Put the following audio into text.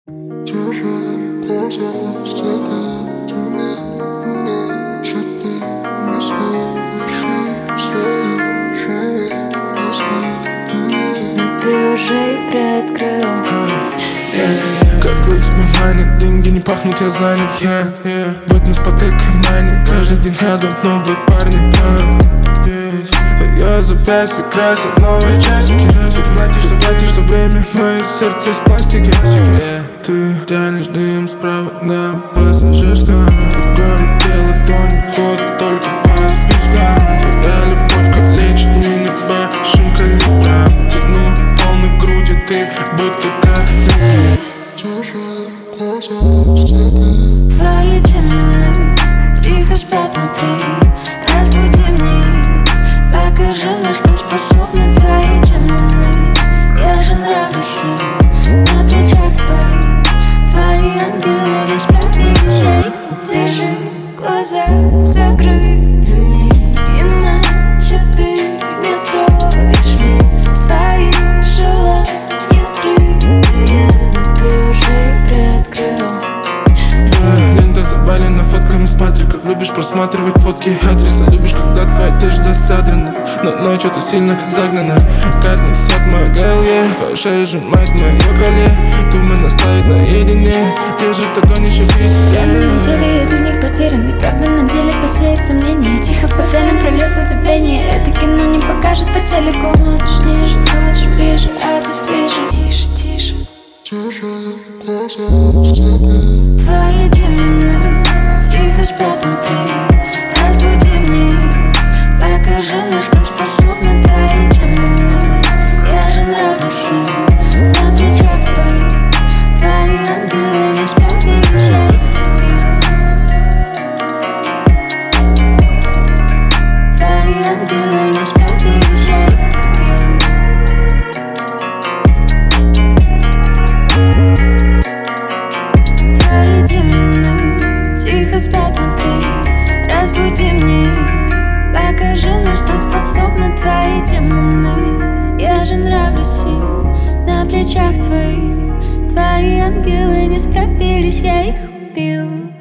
Чужие глаза стекают темнее, иначе ты не скроешь и свои жилы раскрытые. Но ты уже их приоткрыл. Как лук вспоминает, деньги не пахнут, я занят, В этом споты кармане, каждый день рядом новые парни, Твое запястье красит новые часики. Ты платишь за время, мое сердце из пластики. Ты тянешь дым справа на пассажирском. Город делает пони, вход только по спискам. Твоя любовь калечит меня большим калибром. Тяну полной груди, ты будто калибр. Чужие глаза стекают. Твои темные тихо спят внутри. Разбуди меня, покажи, на что способны твои темные. Я же нравлюсь им на плечах твоих. Твои ангелы расправились, я их держи. Глаза закрытыми, иначе ты не скроешь мне свои желания скрытые. Но ты уже их приоткрыл. Твоя лента завалена фотками с Патриков. Любишь просматривать фотки адреса. Любишь, когда твоя одежда задрана, но ночью ты сильно загнана. Карный сад мой гале, твоя шея сжимает мое коле. Туман оставит наедине, держит огонь еще в На деле я дневник потерянный, правда на деле посеет сомнения. Тихо по венам прольется забвение. Это кино не покажет по телеку. Смотришь ниже, хочешь ближе, обездвижен. Тише, тише. Чужие глаза стекают. Твои демоны тихо спят внутри. Разбуди меня, покажи, на что способны твои демоны. Я же нравлюсь им на плечах твоих. Твои ангелы не справились, я их любил. Твои ангелы не справились, я их любил. Твои демоны тихо спят внутри. Разбуди меня, покажи, на что способны твои демоны. Я же нравлюсь им на плечах твоих. Твои ангелы не справились, я их убил.